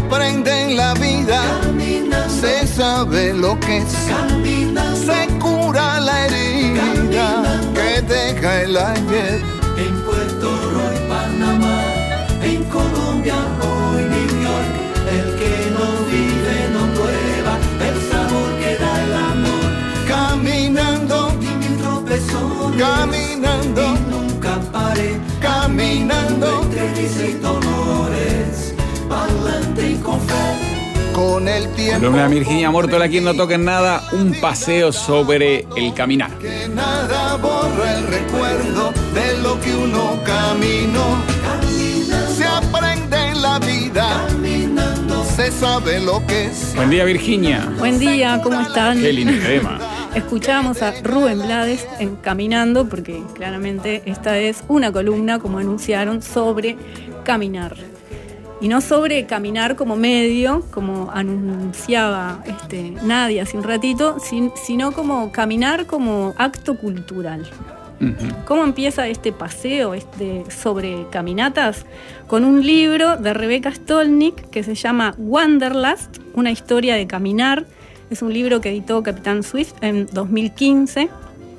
aprende en la vida, caminando, se sabe lo que es, caminando, se cura la herida, caminando, que deja el ayer. En Puerto Rico y Panamá, en Colombia o en New York, el que no vive no prueba el sabor que da el amor. Caminando, y mil tropezones, caminando, y nunca paré, caminando, entre risas y dolores, pa'lante y con fe. Con el tiempo. Columna Virginia Mórtola, quien no toca en nada, un paseo sobre el caminar. Que nada borra el recuerdo de lo que uno caminó. Caminando, Se aprende en la vida, caminando, se sabe lo que es. Buen día, Virginia. Buen día, ¿cómo están? Qué lindo tema. Escuchábamos a Rubén Blades en Caminando, porque claramente esta es una columna, como anunciaron, sobre caminar. Y no sobre caminar como medio, como anunciaba Nadia hace un ratito, sino como caminar como acto cultural. ¿Cómo empieza este paseo sobre caminatas? Con un libro de Rebecca Stolnick que se llama Wanderlust, una historia de caminar. Es un libro que editó Capitán Swift en 2015,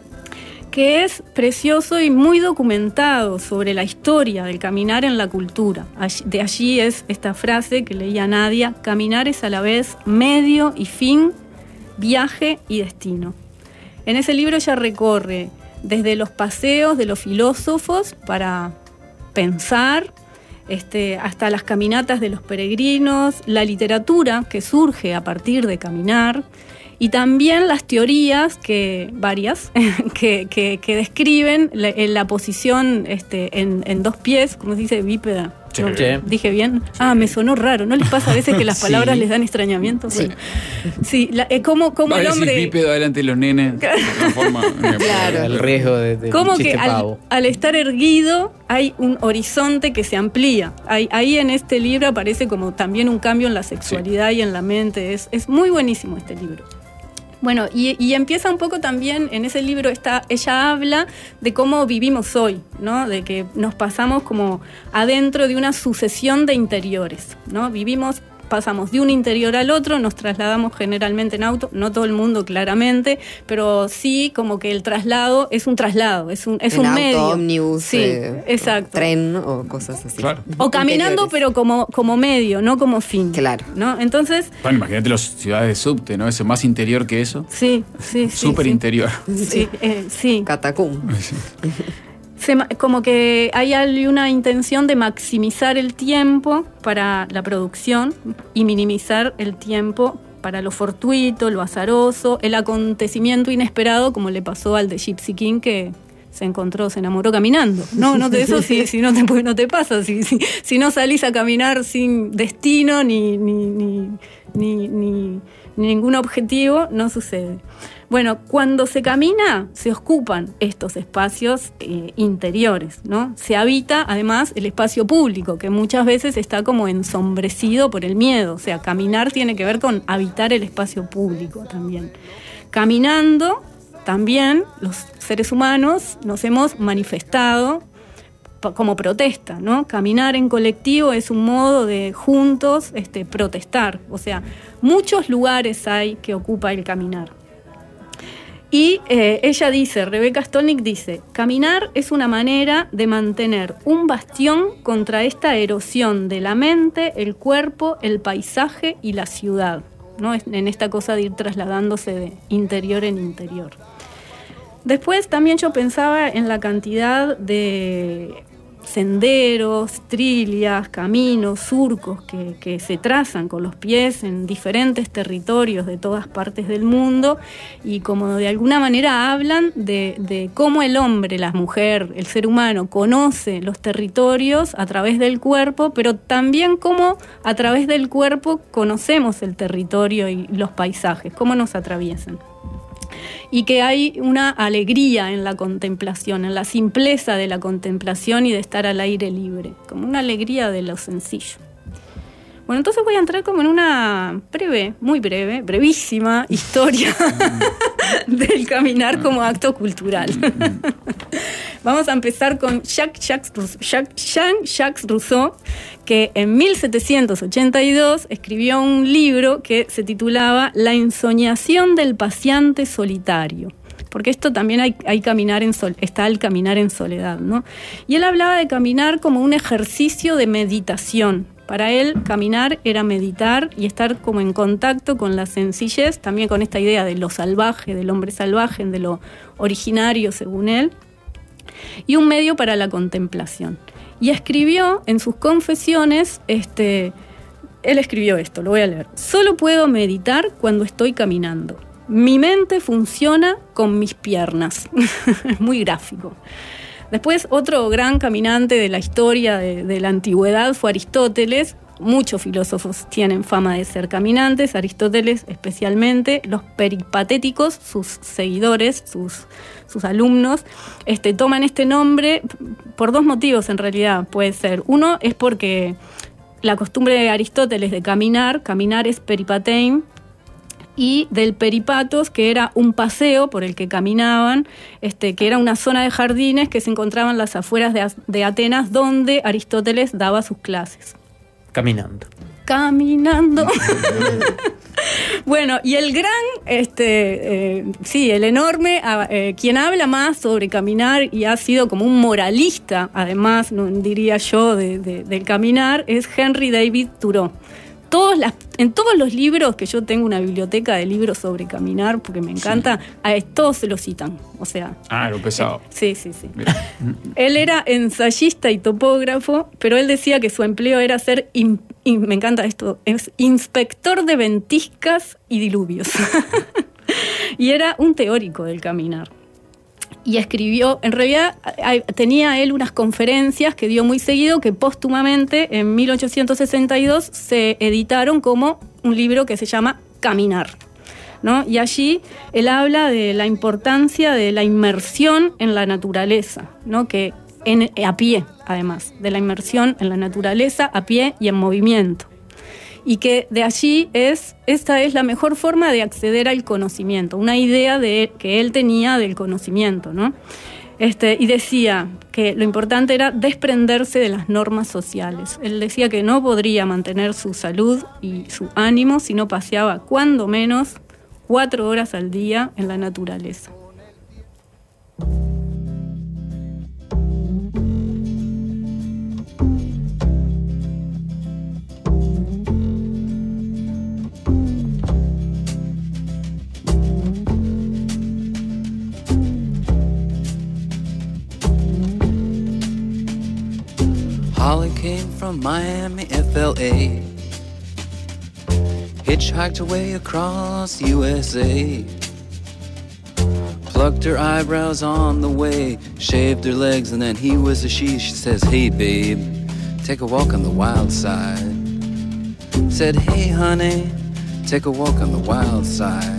que es precioso y muy documentado sobre la historia del caminar en la cultura. De allí es esta frase que leía Nadia: caminar es a la vez medio y fin, viaje y destino. En ese libro ella recorre desde los paseos de los filósofos para pensar, hasta las caminatas de los peregrinos, la literatura que surge a partir de caminar, y también las teorías varias que describen la posición en dos pies, como se dice, bípeda. Sí. ¿Dije bien? Me sonó raro. ¿No les pasa a veces que las palabras les dan extrañamiento? Sí. Bueno, sí, como el hombre... bípedo adelante de los nenes. Claro, el riesgo de como un chiste que pavo. al estar erguido hay un horizonte que se amplía. Ahí en este libro aparece como también un cambio en la sexualidad y en la mente. Es muy buenísimo este libro. Bueno, y empieza un poco también, en ese libro ella habla de cómo vivimos hoy, ¿no? De que nos pasamos como adentro de una sucesión de interiores, ¿no? Pasamos de un interior al otro, nos trasladamos generalmente en auto, no todo el mundo claramente, pero sí como que el traslado es un traslado, es un medio. Auto, ómnibus, sí, exacto. Tren o cosas así. Claro. O caminando, Interiores. pero como medio, no como fin. Claro. ¿No? Entonces, Bueno, imagínate las ciudades de subte, ¿no? Eso más interior que eso. sí. Súper sí. interior. Sí. Catacum. Como que hay una intención de maximizar el tiempo para la producción y minimizar el tiempo para lo fortuito, lo azaroso, el acontecimiento inesperado, como le pasó al de Gypsy King, que se enamoró caminando. No de eso si no te pasa, si no salís a caminar sin destino ni ningún objetivo, no sucede. Bueno, cuando se camina, se ocupan estos espacios interiores, ¿no? Se habita, además, el espacio público, que muchas veces está como ensombrecido por el miedo. O sea, caminar tiene que ver con habitar el espacio público también. Caminando, también, los seres humanos nos hemos manifestado como protesta, ¿no? Caminar en colectivo es un modo de juntos protestar. O sea, muchos lugares hay que ocupa el caminar. Y ella dice, Rebecca Stolnick dice, caminar es una manera de mantener un bastión contra esta erosión de la mente, el cuerpo, el paisaje y la ciudad, ¿no? En esta cosa de ir trasladándose de interior en interior. Después también yo pensaba en la cantidad de senderos, trillas, caminos, surcos que se trazan con los pies en diferentes territorios de todas partes del mundo, y como de alguna manera hablan de cómo el hombre, la mujer, el ser humano conoce los territorios a través del cuerpo, pero también cómo a través del cuerpo conocemos el territorio y los paisajes, cómo nos atraviesan. Y que hay una alegría en la contemplación, en la simpleza de la contemplación y de estar al aire libre, como una alegría de lo sencillo. Bueno, entonces voy a entrar como en una brevísima historia del caminar como acto cultural. Vamos a empezar con Jean-Jacques Rousseau, que en 1782 escribió un libro que se titulaba La ensoñación del paciente solitario. Porque esto también hay caminar está el caminar en soledad, ¿no? Y él hablaba de caminar como un ejercicio de meditación. Para él, caminar era meditar y estar como en contacto con la sencillez, también con esta idea de lo salvaje, del hombre salvaje, de lo originario, según él, y un medio para la contemplación. Y escribió en sus confesiones, él escribió esto, lo voy a leer: solo puedo meditar cuando estoy caminando. Mi mente funciona con mis piernas. Muy gráfico. Después, otro gran caminante de la historia de la antigüedad fue Aristóteles. Muchos filósofos tienen fama de ser caminantes, Aristóteles especialmente. Los peripatéticos, sus seguidores, sus alumnos, toman este nombre por dos motivos en realidad, puede ser. Uno es porque la costumbre de Aristóteles de caminar es peripatein, y del peripatos, que era un paseo por el que caminaban, que era una zona de jardines que se encontraban en las afueras de Atenas, donde Aristóteles daba sus clases. Caminando. Bueno, y el gran, el enorme, quien habla más sobre caminar y ha sido como un moralista, además, diría yo, del caminar, es Henry David Thoreau. En todos los libros, que yo tengo una biblioteca de libros sobre caminar, porque me encanta, todos se lo citan. O sea. Lo pesado. Sí. Él era ensayista y topógrafo, pero él decía que su empleo era ser, me encanta esto, es inspector de ventiscas y diluvios. Y era un teórico del caminar. Y escribió, en realidad tenía él unas conferencias que dio muy seguido, que póstumamente en 1862 se editaron como un libro que se llama Caminar, ¿no? Y allí él habla de la importancia de la inmersión en la naturaleza, ¿no? Que a pie, además, de la inmersión en la naturaleza a pie y en movimiento. Y que de allí esta es la mejor forma de acceder al conocimiento, una idea que él tenía del conocimiento, ¿no? Y decía que lo importante era desprenderse de las normas sociales. Él decía que no podría mantener su salud y su ánimo si no paseaba cuando menos 4 horas al día en la naturaleza. Holly came from Miami, FLA, hitchhiked away across USA, plucked her eyebrows on the way, shaved her legs, and then he was a she. She says, hey babe, take a walk on the wild side. Said, hey honey, take a walk on the wild side.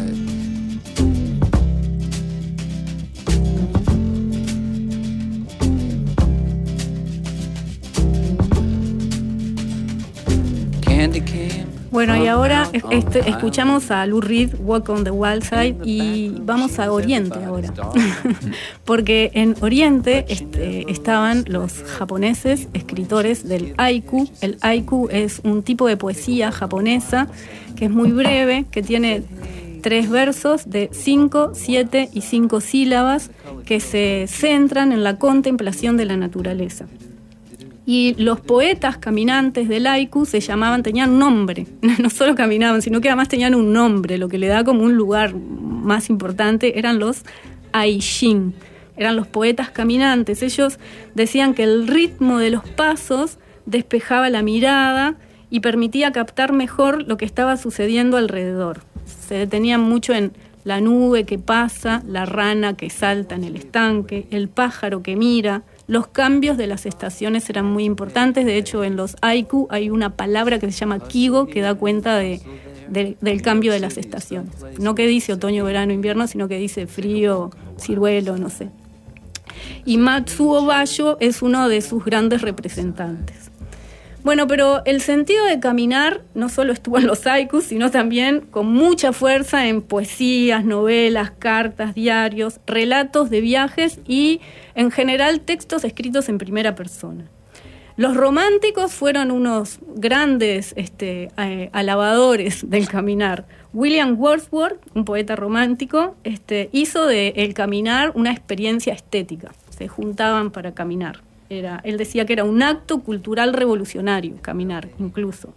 Bueno, y ahora escuchamos a Lou Reed, Walk on the Wild Side, y vamos a Oriente ahora. Porque en Oriente estaban los japoneses escritores del haiku. El haiku es un tipo de poesía japonesa que es muy breve, que tiene 3 versos de 5, 7 y 5 sílabas que se centran en la contemplación de la naturaleza. Y los poetas caminantes del haiku tenían nombre, no solo caminaban, sino que además tenían un nombre, lo que le da como un lugar más importante. Eran los aishin, eran los poetas caminantes. Ellos decían que el ritmo de los pasos despejaba la mirada y permitía captar mejor lo que estaba sucediendo alrededor. Se detenían mucho en la nube que pasa, la rana que salta en el estanque, el pájaro que mira. Los cambios de las estaciones eran muy importantes. De hecho, en los haiku hay una palabra que se llama kigo, que da cuenta del cambio de las estaciones. No que dice otoño, verano, invierno, sino que dice frío, ciruelo, no sé. Y Matsuo Basho es uno de sus grandes representantes. Bueno, pero el sentido de caminar no solo estuvo en los haikus, sino también con mucha fuerza en poesías, novelas, cartas, diarios, relatos de viajes y, en general, textos escritos en primera persona. Los románticos fueron unos grandes alabadores del caminar. William Wordsworth, un poeta romántico, hizo del caminar una experiencia estética. Se juntaban para caminar. Él decía que era un acto cultural revolucionario, caminar incluso.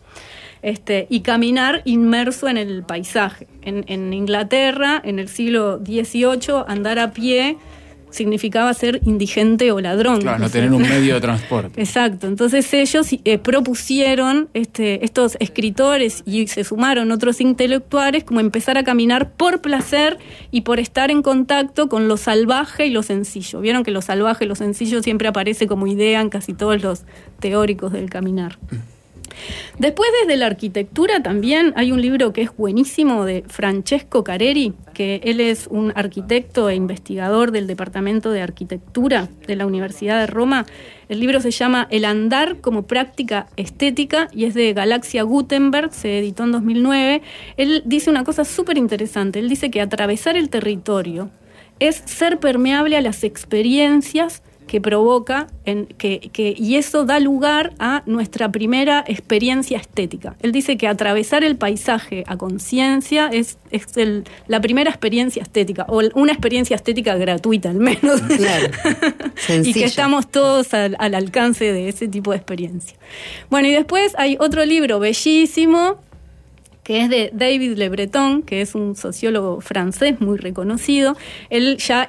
Y caminar inmerso en el paisaje. En Inglaterra, en el siglo XVIII, andar a pie significaba ser indigente o ladrón. Claro, no tener un medio de transporte. Exacto. Entonces ellos propusieron, estos escritores, y se sumaron otros intelectuales, como empezar a caminar por placer y por estar en contacto con lo salvaje y lo sencillo. Vieron que lo salvaje y lo sencillo siempre aparece como idea en casi todos los teóricos del caminar. Después, desde la arquitectura, también hay un libro que es buenísimo de Francesco Careri, que él es un arquitecto e investigador del Departamento de Arquitectura de la Universidad de Roma. El libro se llama El andar como práctica estética y es de Galaxia Gutenberg, se editó en 2009. Él dice una cosa súper interesante. Él dice que atravesar el territorio es ser permeable a las experiencias que provoca, y eso da lugar a nuestra primera experiencia estética. Él dice que atravesar el paisaje a conciencia es la primera experiencia estética, o una experiencia estética gratuita al menos. Claro. Y que estamos todos al alcance de ese tipo de experiencia. Bueno, y después hay otro libro bellísimo, que es de David Le Breton, que es un sociólogo francés muy reconocido. Él ya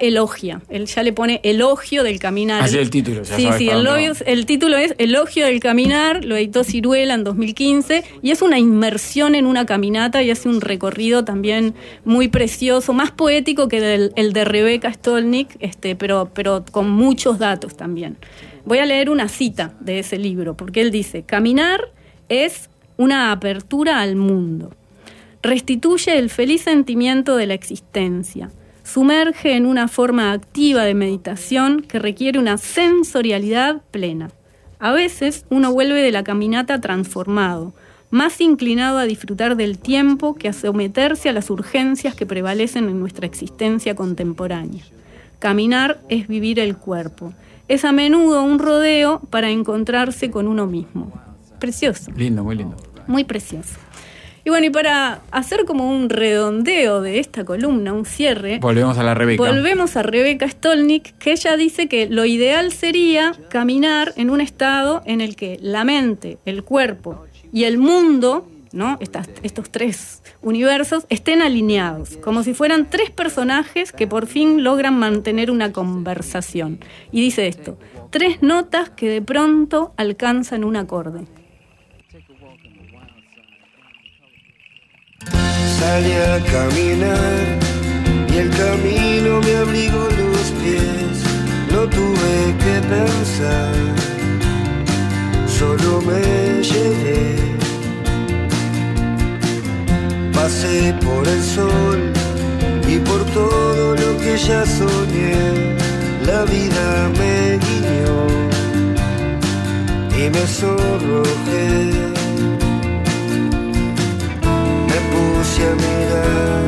le pone elogio del caminar. Así el título, ya sí, el título es Elogio del caminar, lo editó Ciruela en 2015, y es una inmersión en una caminata y hace un recorrido también muy precioso, más poético que el de Rebecca Stolnick, pero con muchos datos también. Voy a leer una cita de ese libro, porque él dice: caminar es una apertura al mundo. Restituye el feliz sentimiento de la existencia. Sumerge en una forma activa de meditación que requiere una sensorialidad plena. A veces uno vuelve de la caminata transformado, más inclinado a disfrutar del tiempo que a someterse a las urgencias que prevalecen en nuestra existencia contemporánea. Caminar es vivir el cuerpo. Es a menudo un rodeo para encontrarse con uno mismo. Precioso. Lindo, muy lindo. Muy precioso. Y bueno, y para hacer como un redondeo de esta columna, un cierre... Volvemos a Rebecca Stolnick, que ella dice que lo ideal sería caminar en un estado en el que la mente, el cuerpo y el mundo, ¿no? Estos tres universos estén alineados, como si fueran tres personajes que por fin logran mantener una conversación. Y dice esto: 3 notas que de pronto alcanzan un acorde. Salí a caminar y el camino me abrigó los pies. No tuve que pensar, solo me llevé. Pasé por el sol y por todo lo que ya soñé. La vida me guiñó y me sonrojé. A mirar,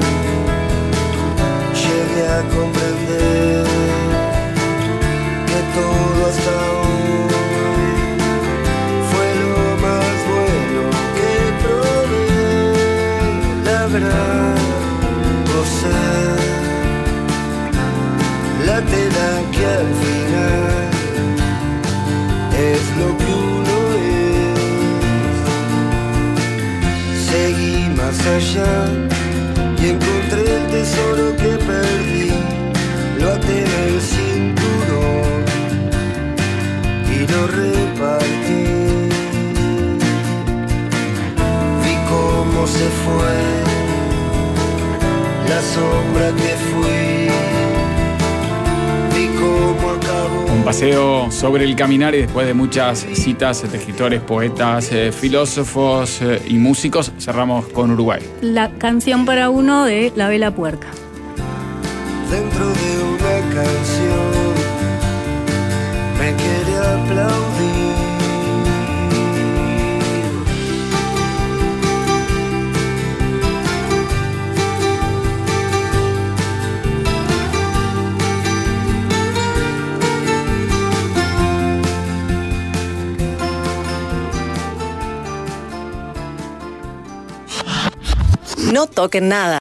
llegué a comprender que todo hasta hoy fue lo más bueno que probé. La verdad, gozar la tela que al final es lo que uno es. Seguí más allá y encontré el tesoro que perdí. Lo até en el cinturón y lo repartí. Vi cómo se fue la sombra que fui. Vi cómo acabó. Un paseo sobre el caminar, y después de muchas citas de escritores, poetas, filósofos y músicos, cerramos con Uruguay. La canción para uno de La Vela Puerca. Dentro de una canción me quiere aplaudir. No toquen nada.